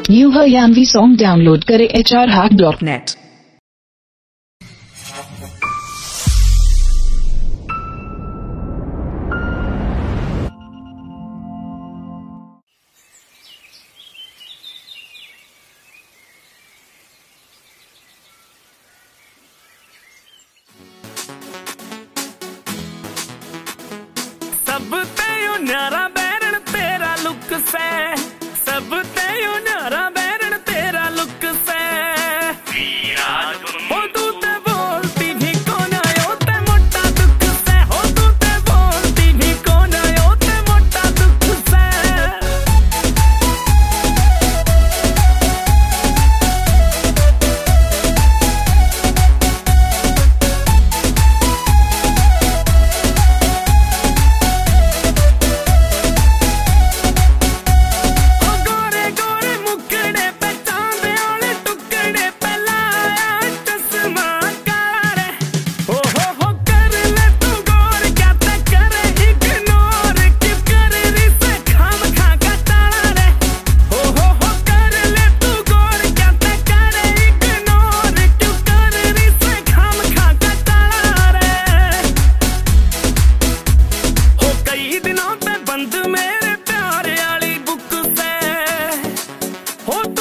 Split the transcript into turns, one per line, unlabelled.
New Haryanvi song download करें hrhack.net।
सब तेयो न्यारा बैरन तेरा लुक से, सब तेयो न्यारा बैरन तेरा लुक से। हो तू ते बोलती भी कौन आयो ते मोटा दुख से, हो तू ते बोलती भी कौन आयो ते मोटा दुख से। मेरे प्यारे वाली बुक से हो